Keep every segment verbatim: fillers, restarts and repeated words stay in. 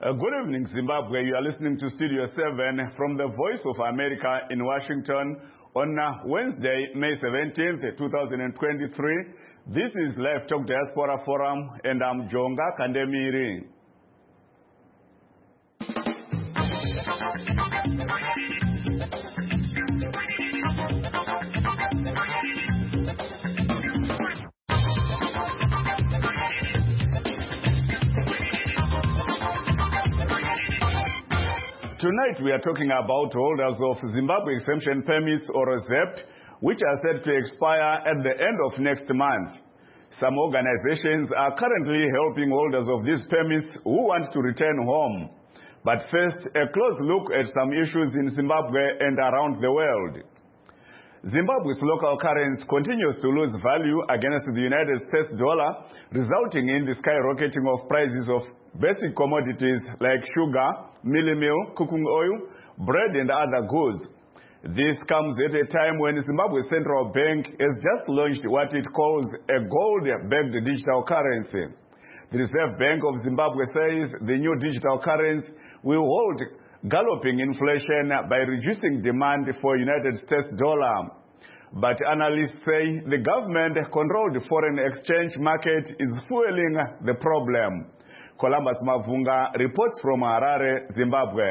Uh, good evening, Zimbabwe. You are listening to Studio seven from the Voice of America in Washington on uh, Wednesday, May seventeenth, two thousand twenty-three. This is Live Talk Diaspora Forum, and I'm Jonga Kandemiri. Tonight we are talking about holders of Zimbabwe Exemption Permits, or Z E P, which are set to expire at the end of next month. Some organizations are currently helping holders of these permits who want to return home. But first, a close look at some issues in Zimbabwe and around the world. Zimbabwe's local currency continues to lose value against the United States dollar, resulting in the skyrocketing of prices of basic commodities like sugar, mealie meal, cooking oil, bread, and other goods. This comes at a time when Zimbabwe's central bank has just launched what it calls a gold-backed digital currency. The Reserve Bank of Zimbabwe says the new digital currency will hold galloping inflation by reducing demand for United States dollar. But analysts say the government-controlled foreign exchange market is fueling the problem. Columbus Mavunga reports from Harare, Zimbabwe.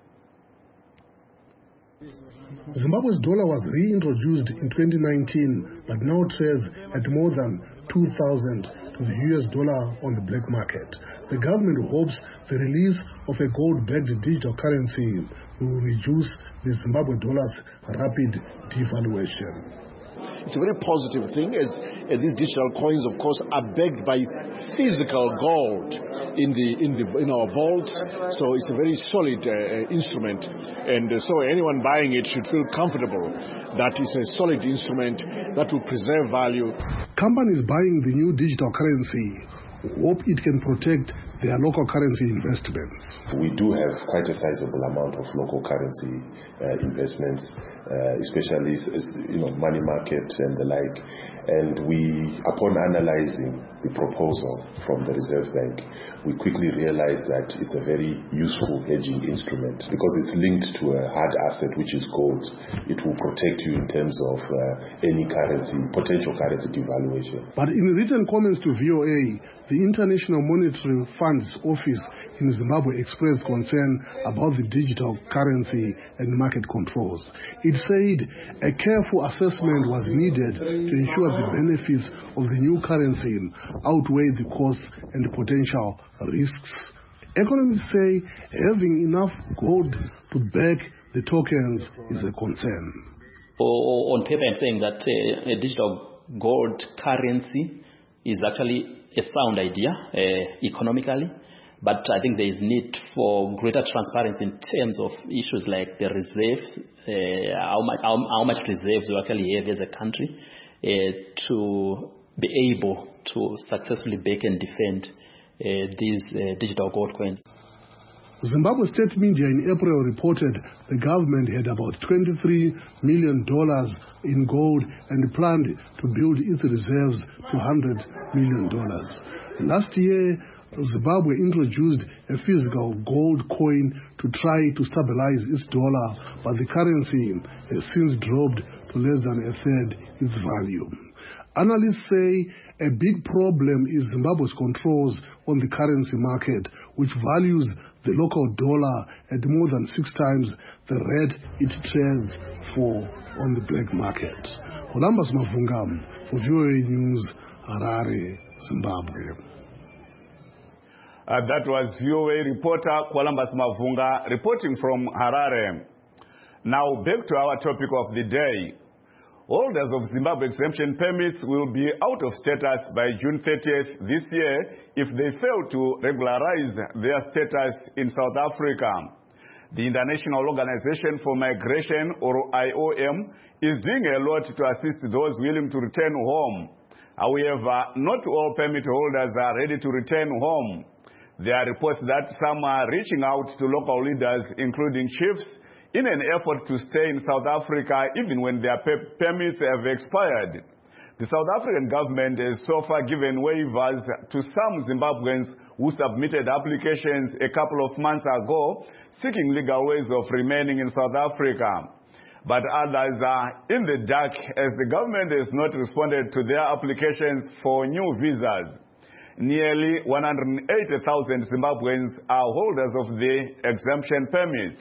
Zimbabwe's dollar was reintroduced in twenty nineteen, but now trades at more than two thousand to the U S dollar on the black market. The government hopes the release of a gold-backed digital currency will reduce the Zimbabwe dollar's rapid devaluation. It's a very positive thing, as, as these digital coins, of course, are backed by physical gold in the in the in our vaults. So it's a very solid uh, instrument, and uh, so anyone buying it should feel comfortable that it's a solid instrument that will preserve value. Companies buying the new digital currency hope it can protect their local currency investments. We do have quite a sizable amount of local currency uh, investments, uh, especially you know money market and the like. And we, upon analyzing the proposal from the Reserve Bank, we quickly realized that it's a very useful hedging instrument because it's linked to a hard asset, which is gold. It will protect you in terms of uh, any currency, potential currency devaluation. But in written comments to V O A, the International Monetary Fund's office in Zimbabwe expressed concern about the digital currency and market controls. It said a careful assessment was needed to ensure the benefits of the new currency outweigh the costs and the potential risks. Economists say having enough gold to back the tokens is a concern. On paper, I'm saying that uh, a digital gold currency is actually a sound idea uh, economically, but I think there is need for greater transparency in terms of issues like the reserves, uh, how, much, how, how much reserves we actually have as a country uh, to be able to successfully back and defend uh, these uh, digital gold coins. Zimbabwe state media in April reported the government had about twenty-three million dollars in gold and planned to build its reserves to one hundred million dollars. Last year, Zimbabwe introduced a physical gold coin to try to stabilize its dollar, but the currency has since dropped to less than a third its value. Analysts say a big problem is Zimbabwe's controls on the currency market, which values the local dollar at more than six times the rate it trades for on the black market. Columbus Mavunga for V O A News, Harare, Zimbabwe. Uh, that was V O A reporter Columbus Mavunga reporting from Harare. Now back to our topic of the day. Holders of Zimbabwe exemption permits will be out of status by June thirtieth this year if they fail to regularize their status in South Africa. The International Organization for Migration, or I O M, is doing a lot to assist those willing to return home. However, not all permit holders are ready to return home. There are reports that some are reaching out to local leaders, including chiefs, in an effort to stay in South Africa even when their per permits have expired. The South African government has so far given waivers to some Zimbabweans who submitted applications a couple of months ago seeking legal ways of remaining in South Africa. But others are in the dark as the government has not responded to their applications for new visas. Nearly one hundred eighty thousand Zimbabweans are holders of the exemption permits.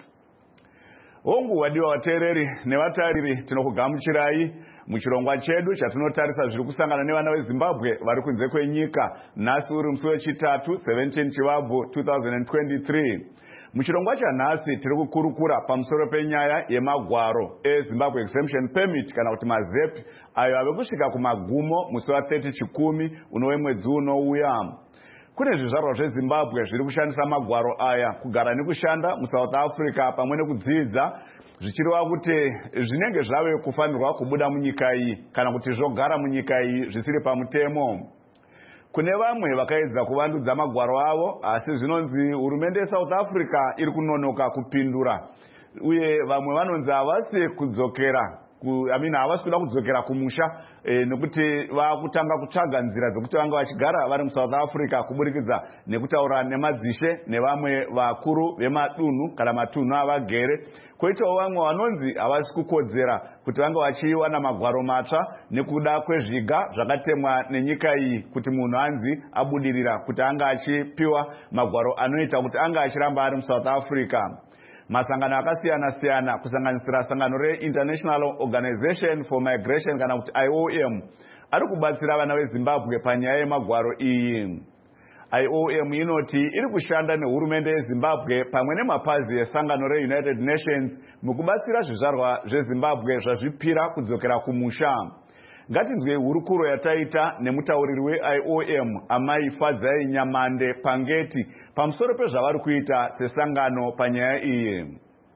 Hongu wadiwa watereri nevatariri tinokugamuchirai muchirongwa chedu chatinotarisa zviri kusangana nevana veZimbabwe vari kunze kwenyika nhasi uri musi wechitatu seventeenth Chivabvu two thousand twenty-three. Muchirongwa chanhasi tiri kukurukura pamusoro penyaya yemagwaro eZimbabwe Exemption Permit kana kuti mazep ayo ave kusvika kumagumo musi wa thirty Chikumi unove mwedzi unouya. Kune zvizvarwa zveZimbabwe zviri kushandisa magwaro aya kugara nekushanda muSouth Africa pamwe nekudzidza zvichireva kuti zvinenge zvave kufanirwa kubuda munyika iyi kana kuti zvogara munyika iyi zvisiri pamutemo. Kune vamwe vakaedza kuvandudza magwaro avo asi zvinonzi hurumende yeSouth Africa iri kunonoka kupindura uye vamwe vanonzi havasi kudzokera I mean havasi kuda kudzokera kumusha e, nekuti vakutanga kutsvaga nzira dzokuti vanga vachigara vari muSouth Africa kuburikidza nekutaura nemadzishe nevamwe vakuru vemadunhu kana matunhu avagere. Koitawo vamwe vanonzi havasi kukodzera kuti vanga vachiwana magwaro matsva nekuda kwezviga zvakatemwa nenyika iyi kuti munhu anzi abudirira kuti anga achipiwa magwaro anoita kuti anga achiramba ari muSouth Africa. Masangano akasiyana siyana kusanganisira sangano re-International Organization for Migration kana kuti I O M ari kubatsira vana veZimbabwe panyaya yemagwaro iyi. I O M inoti iri kushanda nehurumende yeZimbabwe pamwe nemapazi esangano re-United Nations mukubatsira zvizvarwa zveZimbabwe zvazvipira kudzokera kumusha. Ngatinzwe hurukuro yataita nemutauriri we-I O M Amai Fadzai Nyamande Pangeti pamusoro pezvavari kuita sesangano panyaya iyi.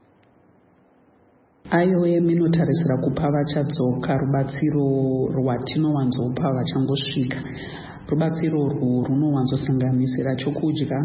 I O M inotarisira kupa vachadzoka rubatsiro rwatinowanzopa vachangosvika. Rubatsiro urwu runowanzosanganisira chokudya,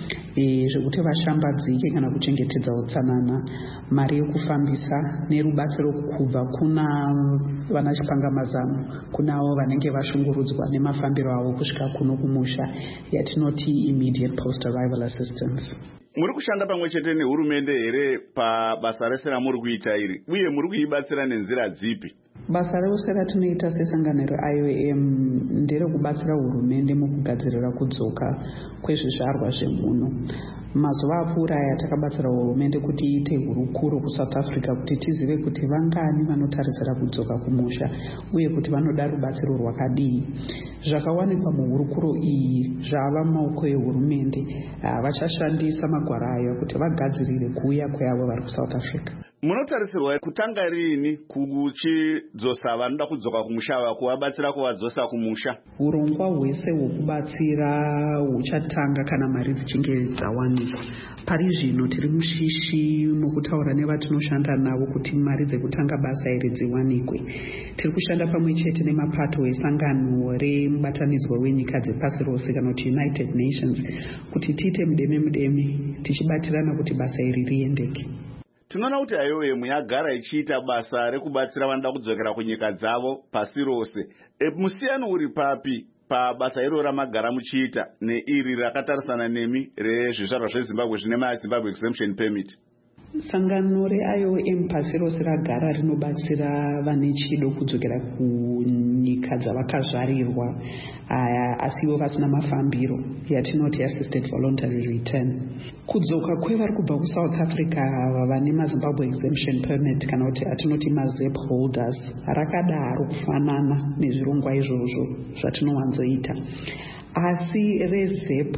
e, zvekuti vashambadzike kana kuchengetedza utsanana, mari yekufambisa nerubatsiro kubva kuna vana chipangamazano, kunavo vanenge vashungurudzwa nemafambiro avo kusvika kuno kumusha yatinoti immediate post arrival assistance. Muri kushanda pamwe chete nehurumende here pabasa rese ramuri kuita iri uye muri kuibatsira nenzira dzipi? Basa rose ratinoita sesangano re-I O M nderekubatsira hurumende mukugadzirira kudzoka kwezvizvarwa zvemuno. Mazuva apfuura aya takabatsira hurumende kuti iite hurukuro kuSouth Africa kuti tizive kuti vangani vanotarisira kudzoka kumusha uye kuti vanoda rubatsiro rwakadii. Zvakawanikwa muhurukuro iyi zvava mumaoko ehurumende, vachashandisa magwaro aya kuti vagadzirire kuuya kweavo vari kuSouth Africa. Munotarisirwa kutanga rini kuchidzosa vanoda kudzoka kumusha kuvabatsira kuvadzosa kumusha? Urongwa hwese hwokubatsira huchatanga kana mari dzichinge dzawanikwa. Pari zvino tiri mushishi mukutaura nevatinoshanda navo kuti mari dzekutanga basa iri dziwanikwe. Tiri kushanda pamwe chete nemapato esangano remubatanidzwa wenyika dzepasi rose kana kuti United Nations kuti tiite mudeme mudeme tichibatirana kuti basa iri riendeke. Tinoona kuti I O M yagara ichiita basa rekubatsira vanoda kudzokera kunyika dzavo pasi rose. E, musiyano uri papi pabasa iro ramagara muchiita neiri rakatarisana nemi rezvizvarwa zveZimbabwe zvine maZimbabwe Exemption Permit? Sangano re-I O M pasi rose ragara rinobatsira vane chido kudzokera kunyika dzavakazvarirwa asiwo vasina mafambiro yatinoti assisted voluntary return. Kudzoka kwevari kubva kuSouth Africa vane maZimbabwe Exemption Permit kana kuti atinoti mazep holders rakadaro kufanana nezvirongwa izvozvo zvatinowanzoita, asi rezep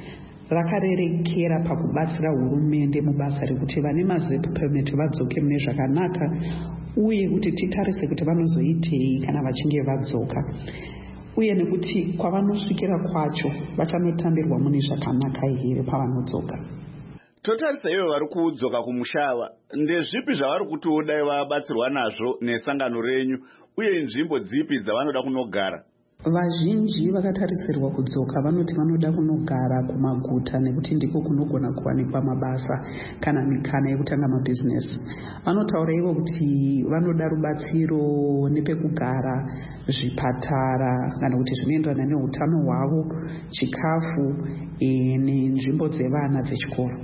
rakarerekera pakubatsira hurumende mubasa rekuti vane mazep permit vadzoke mune zvakanaka uye kuti titarise kuti vanozoitei kana vachinge vadzoka uye nekuti kwavanosvikira kwacho vachanotambirwa mune zvakanaka here pavanodzoka. Totarisa ivo vari kudzoka kumushava, ndezvipi zvavari kuti udai vabatsirwa nazvo nesangano renyu uye nzvimbo dzipi dzavanoda kunogara? Vazhinji vakatarisirwa kudzoka vanoti vanoda kunogara kumaguta nekuti ndiko kunogona kuwanikwa mabasa kana mikana yekutanga mabhizinesi. Vanotaura ivo kuti vanoda rubatsiro nepekugara, zvipatara kana kuti zvinoenderana neutano hwavo, chikafu nenzvimbo dzevana dzechikoro.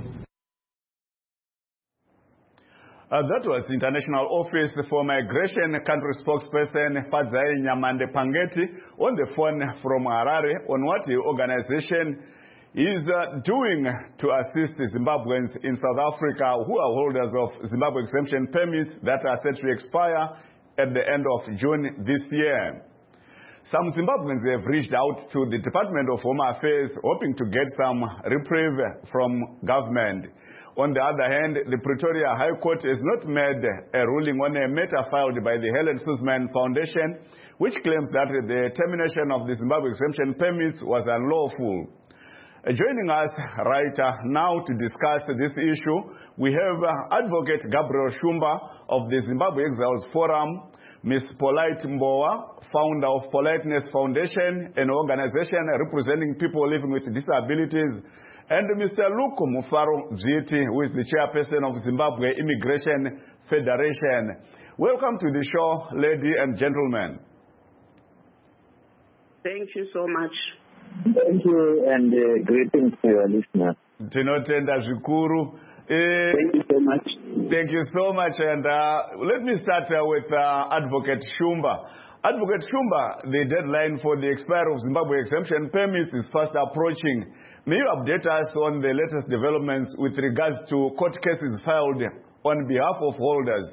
Uh, that was the International Office for Migration Country Spokesperson Fadzai Nyamande Pangeti on the phone from Harare on what the organization is uh, doing to assist Zimbabweans in South Africa who are holders of Zimbabwe exemption permits that are set to expire at the end of June this year. Some Zimbabweans have reached out to the Department of Home Affairs hoping to get some reprieve from government. On the other hand, the Pretoria High Court has not made a ruling on a matter filed by the Helen Suzman Foundation, which claims that the termination of the Zimbabwe exemption permits was unlawful. Uh, joining us right uh, now to discuss this issue, we have uh, Advocate Gabriel Shumba of the Zimbabwe Exiles Forum, Miz Polite Mbowa, founder of Politeness Foundation, an organization representing people living with disabilities, and Mister Luke Mufaro Bziti, who is the chairperson of Zimbabwe Immigration Federation. Welcome to the show, ladies and gentlemen. Thank you so much. Thank you, and uh, greetings to your listeners. Tinotenda zvikuru. Uh, Thank you so much. Thank you so much. And uh, let me start uh, with uh, Advocate Shumba. Advocate Shumba, the deadline for the expiry of Zimbabwe exemption permits is fast approaching. May you update us on the latest developments with regards to court cases filed on behalf of holders?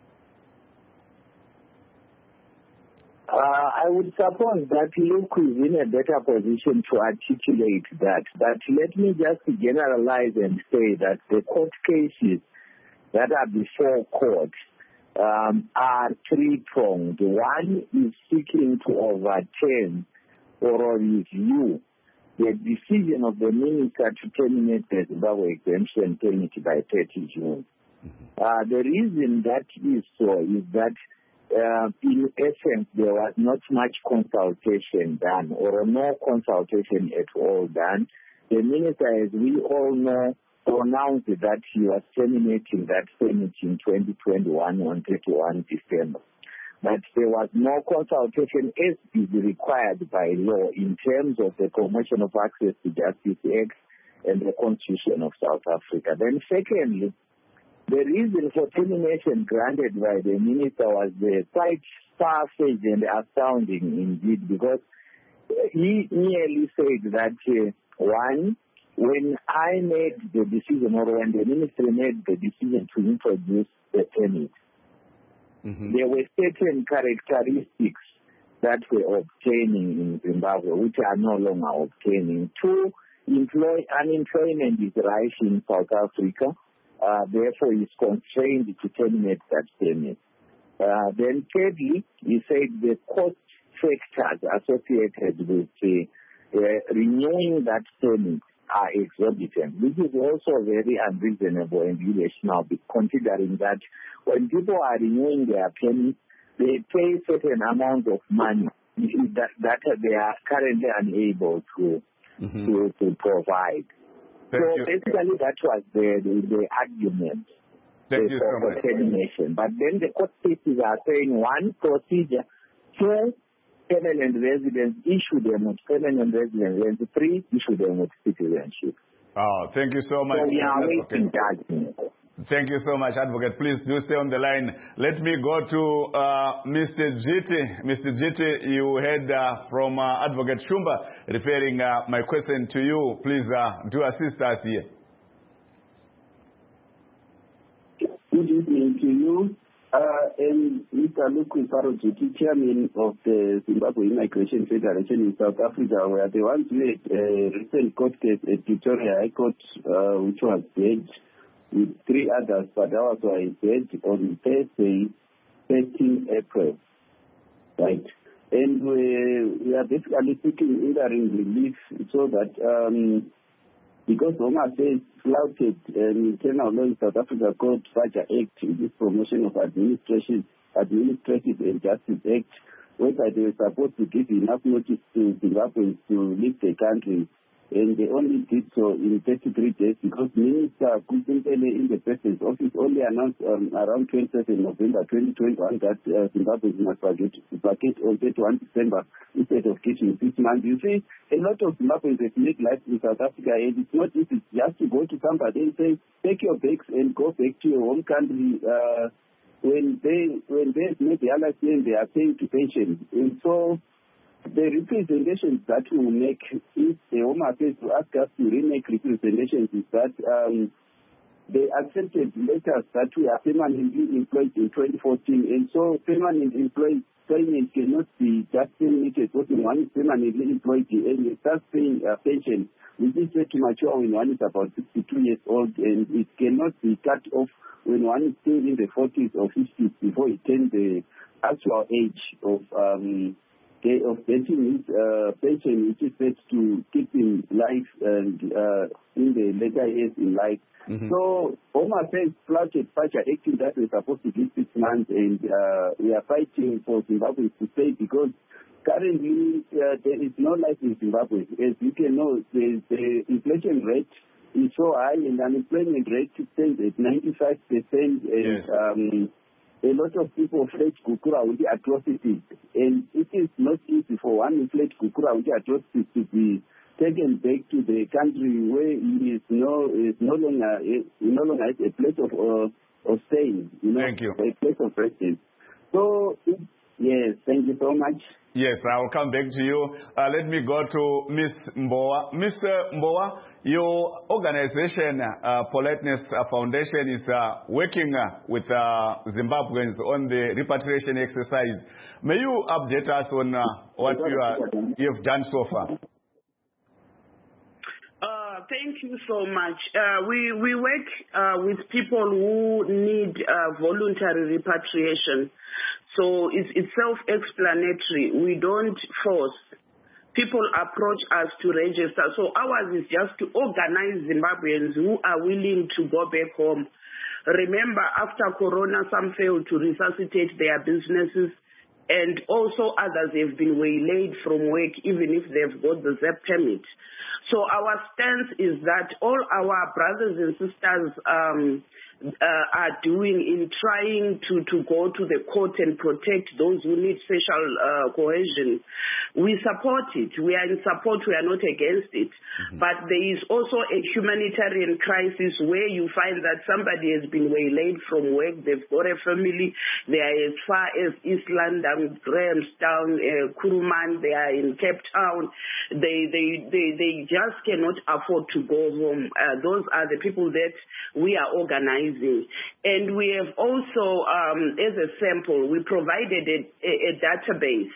Uh, I would suppose that Luke is in a better position to articulate that. But let me just generalize and say that the court cases that are before court um, are three-pronged. One is seeking to overturn or review the decision of the minister to terminate the Zimbabwe exemption permit by thirtieth June. Uh, the reason that is so is that Uh, in essence, there was not much consultation done, or no consultation at all done. The minister, as we all know, pronounced that he was terminating that permit in twenty twenty-one on thirty-first December. But there was no consultation as is required by law in terms of the Promotion of Access to Justice Act and the Constitution of South Africa. Then secondly, the reason for termination granted by the minister was uh, quite far-fetched and astounding indeed, because he merely said that, uh, one, when I made the decision, or when the ministry made the decision to introduce the permit, mm-hmm. there were certain characteristics that were obtaining in Zimbabwe, which are no longer obtaining. Two, employ, unemployment is rising in South Africa. Uh, therefore, is constrained to terminate that permit. Uh, then thirdly, he said the cost factors associated with uh, uh, renewing that permit are exorbitant. This is also very unreasonable and irrational, considering that when people are renewing their permit, they pay a certain amount of money that, that they are currently unable to, mm-hmm. to, to provide. Thank so you. basically that was the, the, the argument Thank the, you so for much. termination. But then the court cases are saying, one, procedure, two, permanent residents, issue them with permanent residence, and three, issue them with citizenship. Oh, thank you so much. So we are waiting okay. judgment. Thank you so much, Advocate. Please do stay on the line. Let me go to uh, Mister Bziti. Mister Bziti, you heard uh, from uh, Advocate Shumba referring uh, my question to you. Please uh, do assist us here. Good evening to you. Uh, and Mister Luke Mufaro Bziti, chairman of the Zimbabwe Immigration Federation in South Africa, were the ones who had a recent court case at Pretoria High Court, uh, which was judged with three others, but ours was judged on Thursday, thirteenth April. Right. And we, we are basically seeking interim relief so that um, because Home Affairs flouted an internal law in South Africa called FAJA Act, this Promotion of Administration, Administrative and Justice Act, whether they were supposed to give enough notice to Zimbabweans to leave the country. And they only did so in thirty-three days because Minister Kusimpele in the President's office only announced um, around twenty-seventh November twenty twenty-one that uh, Zimbabweans must vacate, vacate on thirty-first December instead of getting six months. You see, a lot of Zimbabweans have made life in South Africa, and it's not easy just to go to somebody and say, take your bags and go back to your home country. Uh, when they when they've made their life, then they are paying to pension. And so the representations that we will make, if the Home Affairs to ask us to remake representations, is that um, they accepted letters that we are permanently employed in twenty fourteen, and so permanent employment cannot be just terminated because one is permanently employed and it starts paying a pension, which is set to mature when one is about sixty-two years old, and it cannot be cut off when one is still in the forties or fifties before it turns the actual age of um, of getting his uh, pension, which is set to keep him life and uh, in the later years in life. Mm-hmm. So Home Affairs flouted Pacha acting that we're supposed to give six months, and uh, we are fighting for Zimbabwe to stay because currently uh, there is no life in Zimbabwe. As you can know, the, the inflation rate is so high and unemployment rate stands at ninety-five percent, and yes. um, a lot of people fled Gukura with the atrocities, and it is not easy for one who fled Gukura with the atrocities to be taken back to the country where he is no is no longer is no longer a place of uh, of staying, you know, Thank you. a place of residence. So it, yes, thank you so much. Yes, I will come back to you. Uh, let me go to Miss Mbowa. Mister Mbowa, your organization, uh, Politeness Foundation, is uh, working uh, with uh, Zimbabweans on the repatriation exercise. May you update us on uh, what you, are, you have done so far? Uh, thank you so much. Uh, we, we work uh, with people who need uh, voluntary repatriation. So it's, it's self-explanatory. We don't force. People approach us to register. So ours is just to organize Zimbabweans who are willing to go back home. Remember, after Corona, some failed to resuscitate their businesses, and also others have been waylaid from work even if they've got the Z E P permit. So our stance is that all our brothers and sisters um, uh, are doing in trying to, to go to the court and protect those who need special uh, cohesion. We support it. We are in support. We are not against it. Mm-hmm. But there is also a humanitarian crisis where you find that somebody has been waylaid from work. They've got a family. They are as far as East London, Grahamstown, uh, Kuruman. They are in Cape Town. They, they, they, they just cannot afford to go home. Uh, those are the people that we are organizing. And we have also, um, as a sample, we provided a, a, a database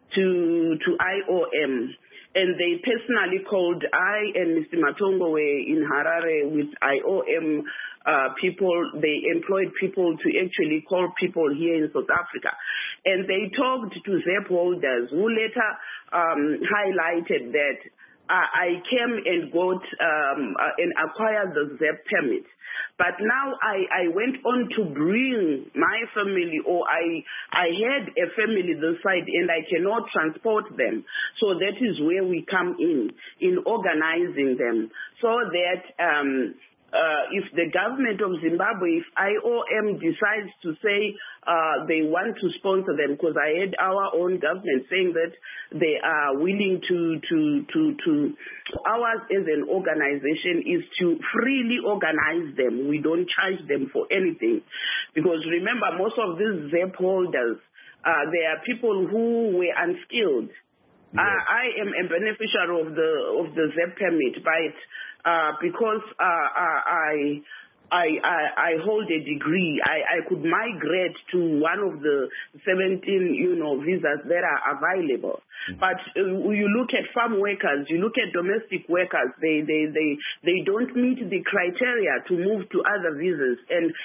to to I O M, and they personally called, I and Mister Matongo were in Harare with I O M uh, people. They employed people to actually call people here in South Africa. And they talked to Z E P holders who later um, highlighted that uh, I came and got um, uh, and acquired the Z E P permit. But now I, I went on to bring my family, or I I had a family this side and I cannot transport them. So that is where we come in, in organizing them, so that um, uh, if the government of Zimbabwe, if I O M decides to say uh, they want to sponsor them, because I had our own government saying that they are willing to, to, to, to, ours as an organization is to freely organize them. We don't charge them for anything. Because remember, most of these Z E P holders, uh, they are people who were unskilled. Yes. Uh, I am a beneficiary of the, of the Z E P permit, but uh, because uh, I... I, I, I hold a degree. I, I could migrate to one of the seventeen, you know, visas that are available. Mm-hmm. But uh, you look at farm workers, you look at domestic workers, they, they, they, they don't meet the criteria to move to other visas. And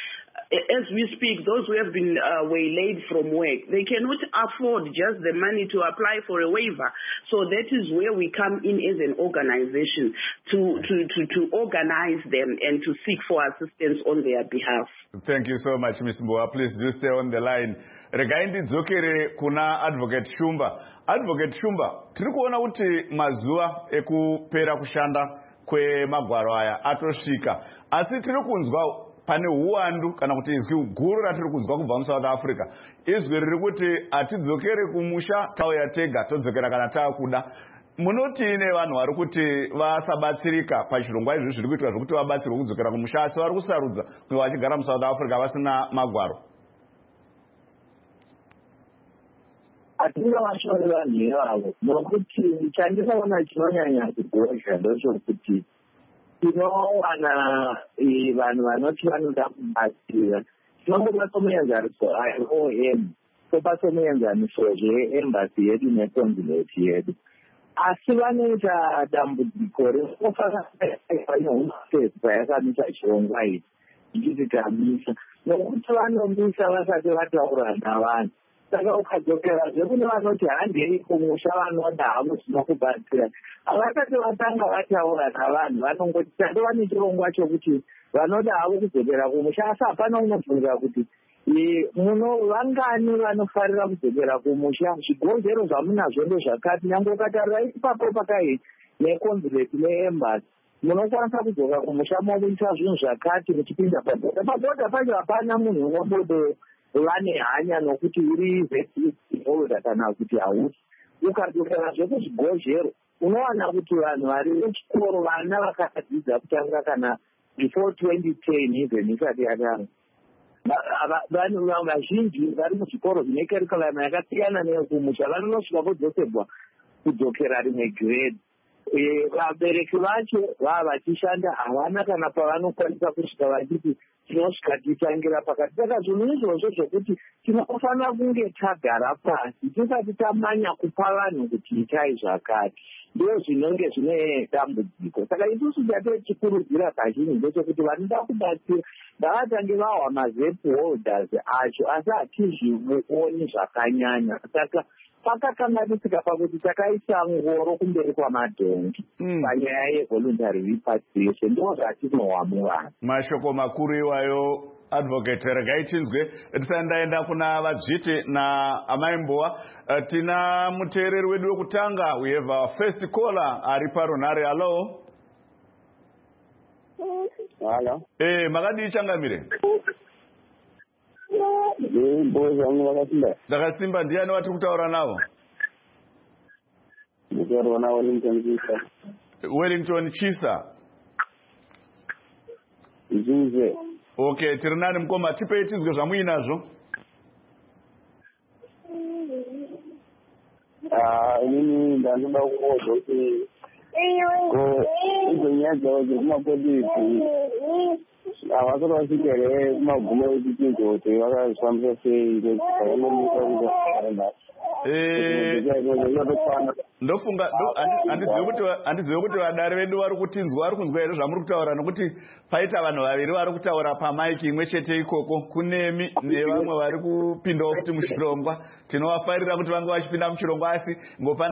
as we speak, those who have been uh, waylaid from work, they cannot afford just the money to apply for a waiver. So that is where we come in as an organization to, to, to, to organize them and to seek for assistance on their behalf. Thank you so much, Miz Mbowa. Please do stay on the line. Regai ndidzokere kuna Advocate Shumba. Advocate Shumba, tiri kuona kuti mazuva ekupera kushanda kwemagwaro aya atosvika. Asi tiri kunzwa pane uwandu kana kuti izwi guru ratiri kunzwa kubva muSouth Africa. Izwi riri kuti atidzokere kumusha tauya tega todzokera kana taakuda. Munotine vanhu vari kuti vasabatsirika pachirongwa izvi zviri kuitwa zvokuti vabatsirwe kudzokera kumusha asi vari kusarudza kunge vachigara muSouth Africa vasina magwaro? Hatina vashori vanhu ivavo nokuti chandisaona chinonyanya kugozha ndechekuti tinowana vanhu vanoti vanoda kubatsira tinongoda somuenzaniso I O M topa somuenzaniso zveembasi yedu neconsulate yedu asi vanoita dambudziko reofanaanehumasesa yakamisa chirongwa ichi ichiti tamisa nokuti vanomisa vasati vataura navanhu. Saka ukadzokerazve kune vanoti handei kumusha vanoda havo zvino kubatsira havasati vatanga vataura navanhu vanongoti tandova nechirongwa chokuti vanoda havo kudzokera kumusha asi hapana unobvunza kuti muno vangani vanofarira kudzokera kumusha zvigonzero zvamunazvo ndezvakati nyange ukatarira ipapo pakai neconsulate neembasi munokwanisa kudzoka kumusha mokuita zvinhu zvakati muchipinda pabhodha pabhodha pacho hapana munhu unobodo vane hanya nokuti uri vesiholder kana kuti hausi. Ukadzokerazve kuzvigozhero unowana kuti vanhu vari vechikoro vana vakadzidza kutanga kana before twenty ten even isati yatanga. Vanhu vazhinji vari muzvikoro zvine curriculum yakasiyana neyekumusha vanonosvika vodzoserwa kudzokera rimwe grade. Vabereki vacho vava vachishanda havana kana pavanokwanisa kusvika vachiti tinosvika titangira pakati. Saka zvinhu izvozvo zvokuti tinofanira kunge tagara pasi tisati tamanya kupa vanhu kuti itai zvakati ndo zvinenge zvine dambudziko. Saka isusu tatechikurudzira kazhinji ndechekuti vanoda kubatsira ngavatange vahwa mazep holders acho asi hatizvioni zvakanyanya. Saka pakakanganisika pakuti takaisa ngoro kumberi kwamadhongi panyaya yevoluntary repatriation ndo zvatinohwa muvanhu. Mashoko makuru iwayo Advocate. Regai tinzwe tisandaenda kuna vadzviti naamai Mbowa. Tina muteereri wedu wekutanga. We have our first caller ari parunhare. Hello. Hello. Eh, makadii changamire? Ndakasimba. Ndiani watiri kutaura navo? Wellington Chisa. Wellington Chisa. Zuze. Okay, tiri nani mukoma, tipei tinzwe zvamuinazvo. Ah, inini ndanoda kuona kuti ko idzo nyaya dzavo dzekumapolisi havasati vasvikere kumagumo ekuchinja kuti vakazvifambisa sei zvakanomisa ndofunga handizive kuti vadare vedu vari kutinzwa vari kunzwa here zvamuri kutaura nokuti paita vanhu vaviri vari kutaura pamaiki imwe chete ikoko kunemi nevamwe vari kupindawo kuti muchirongwa. Tinovafarira kuti vange vachipinda muchirongwa asi ngopana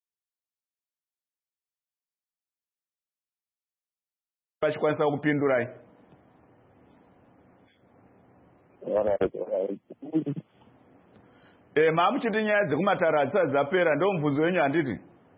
vachikwanisa kupindurai. Eh, maamuchiti nyaya dzekumatara hadzisati dzapera ndo mubvunzo wenyu handiti?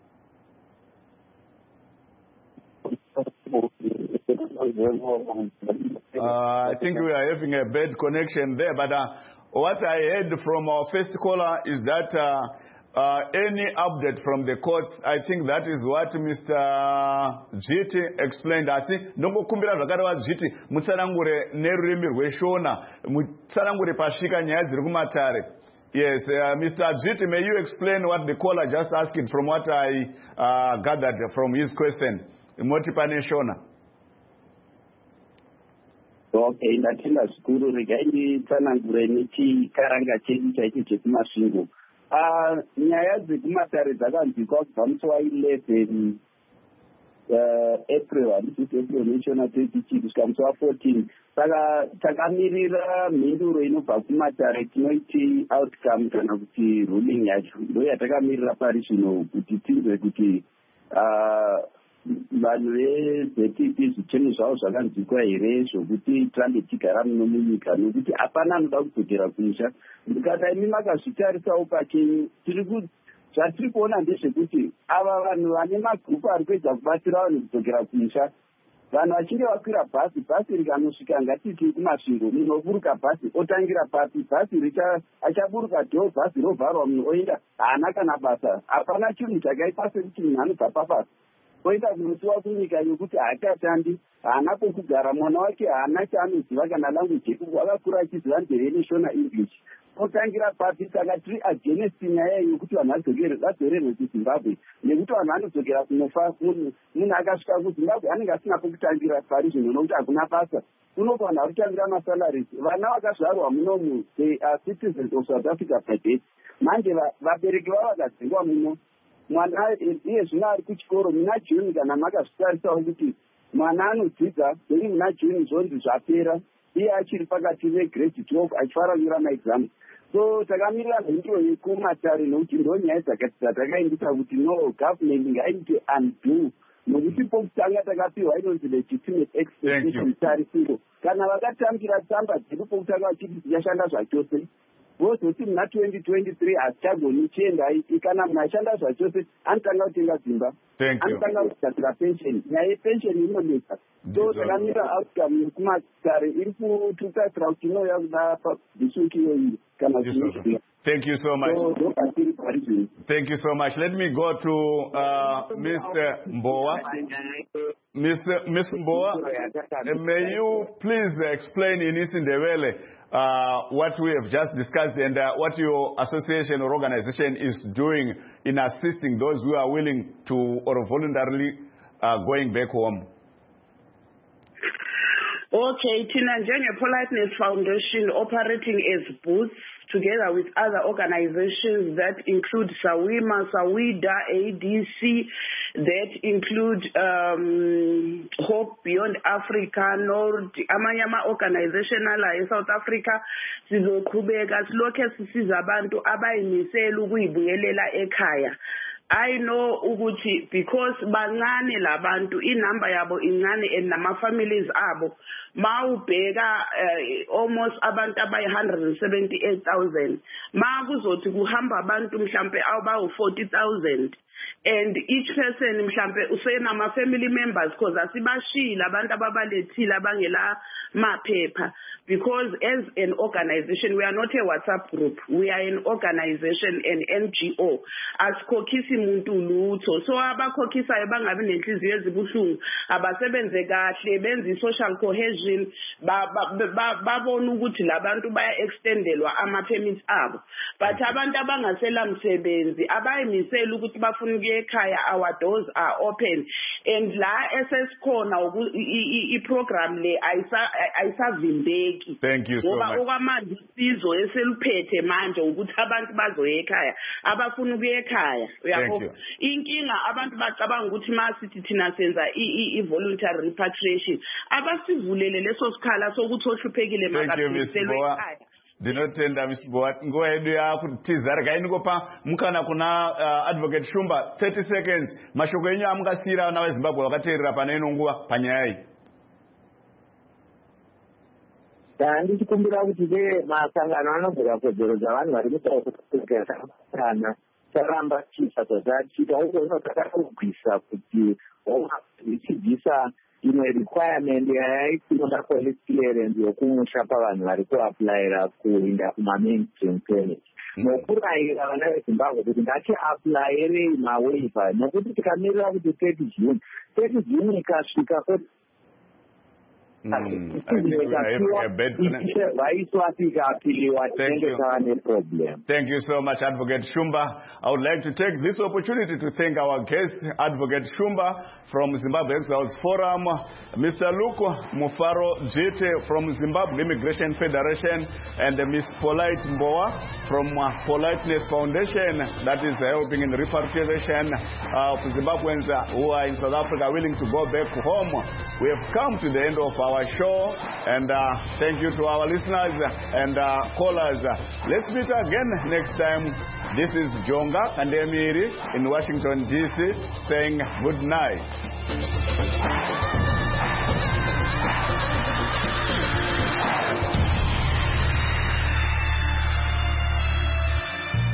Uh, I think we are having a bad connection there, but uh, what I heard from our first caller is that uh, uh, any update from the courts, I think that is what Mister G T explained. Asi ndongo kumbira zvakare wa G T mutsanangure nerurimi rweshona mutsanangure pasvika nyaya dziri kumatare. Yes, uh, Mister G T, may you explain what the caller just asked from what I uh, gathered from his question? Motipane shona. Okay, ndatenda zvikuru. Regai nditsanangure nechikaranga chedu chaicho chekumasvingo. Nyaya dzekumatare dzakanzwikwa kubva musi wa eleven uh, April, this is April national thirty kusvika musi wa14. Saka takamirira mhinduro inobva kumatare tinoiti outcome kana kuti ruling yacho ndo yatakamirira pari zvino kuti tinzwe kuti vanhu veZ P P zvitemo zvavo zvakanzwikwa here zvokuti tirambe tigara muno munyika nokuti hapana anoda kudzokera kumusha. Ndikati imi makazvitarisawo pakenyu tiri zvatiri kuona ndezvekuti ava vanhu vane magrupu ari kuedza kubatsira vanhu kudzokera kumusha, vanhu vachinge vakwira bhazi, bhazi rikanosvika ngatiti kumasvingo, munhu oburuka bhazi otangira papi, bhazi achaburuka dho, bhazi rovharwa, munhu oenda, haana kana basa, hapana chinhu chakaipa sekuti munhu anobva pabasa oenda kunosiwa kunyika yokuti haachashandi, haana pokugara, mwana wake haana chaanoziva kana language yekuku, akakura achiziva nzeve neshona English, otangira papi. Saka tiri against nyaya yokuti vanhu vadzorerwe kuZimbabwe nekuti vanhu vanodzokera kunofa. Munhu akasvika kuZimbabwe anenge asina pokutangira pari zvino nokuti hakuna basa, unopa vanhu vari kutangira masalaries. Vana vakazvarwa munomu, they are citizens of South Africa by birth. Manje vabereki vavo vakadzingwa muno, mwana iye zvino ari kuchikoro muna June, kana makazvitarisawo kuti mwana anodzidza zviri muna June zvonzi zvapera, iye achiri pakati vegrade twelve achifaranira maexams. So takamirira mhinduro yekumatare nokuti ndo nyaya dzatakaindisa kuti no government ngaite undo nokuti pokutanga takapiwa inonzi legitimate expectation tarisiro. Kana vakatambira tsamba dzedu pokutanga vachiti tichashanda zvachose, vozoti muna twenty twenty-three hatichagoni chiendai, kana munhu ashanda zvachose anotanga kutenga dzimba, anotanga kugadzira pension. Nyaya yepension inonetsa. So takamira outcome yekumatare iri kututsasira kuti inouya kuda pabhisuki yoyi kana zvinozvia. Thank you so much. So, Thank you so much. Let me go to uh, Mister Mbowa. Mister Miss Mbowa, uh, may you please explain in Isindebele uh, what we have just discussed and uh, what your association or organization is doing in assisting those who are willing to or voluntarily uh, going back home? Okay, Tina Njenge Politeness Foundation operating as booths together with other organizations that include SAWIMA, SAWIDA, A D C, that include um, Hope Beyond Africa, Nord, Amanyama Organization in South Africa, sizoqhubeka silokhe sisiza abantu abayimisela ukuyibuyelela ekhaya. I know ukuthi because bancane labantu inamba yabo incane and nama families abo mawubheka uh, almost abantu abayi one hundred seventy-eight thousand ma kuzothi kuhamba abantu mhlambe abawu forty thousand and each person mhlambe usenama family members because asibashila abantu ababalethile abangela maphepha, because as an organization we are not a WhatsApp group, we are an organization, an N G O. Asikhokhisi muntu lutho, so abakhokhisayo bangabi nenhliziyo ezibuhlungu, abasebenze kahle, benze social cohesion, babona ukuthi labantu baya extendelwa ama permits abo. But abantu abangasela msebenzi abayimisela ukuthi bafuna ukuya ekhaya, our doors are open, and la esesikhona i program le ayisa ayisavimbeki. Thank you so much. Okwamanje isizo eseliphethe manje ukuthi abantu bazoya ekhaya, abafuna ukuya ekhaya. Uyabona inkinga abantu bacabanga ukuthi masithi thina senza i voluntary repatriation abasivulele leso sikhala sokuthi ohluphekile makaphiselwe ekhaya. Ndinotenda Mister Mbowa, nguva yedu yakutizara kainikopa mukana kuna uh, Advocate Shumba thirty seconds mashoko enyu amungasira na vaZimbabwe vakateerera pana ino nguva panyaya iyi. Ndichikumbira kuti ke masangano anogona kodzero dzavanhu vari mutaurana charamba chisa zvazvachiita uko takakugwisa kuti ichibvisa imwe requirement yaitinoda police clearance yokumusha pavanhu vari kuaplayira kuinda kuma-mainstream permit nokurayira vana veZimbabwe kuti ngatiaplayirei mawaiver, nokuti tikamirira kuti thirty June thirty June ikasvika Mm. Thank you. Thank you so much, Advocate Shumba. I would like to take this opportunity to thank our guest, Advocate Shumba from Zimbabwe Exiles Forum, Mister Luke Mufaro Jite from Zimbabwe Immigration Federation, and Miss Polite Mboa from uh, Politeness Foundation that is helping in repatriation of Zimbabweans who are in South Africa willing to go back home. We have come to the end of our show, and uh, thank you to our listeners and uh, callers. Let's meet again next time. This is Jonga Kandemiri in Washington, D C saying good night.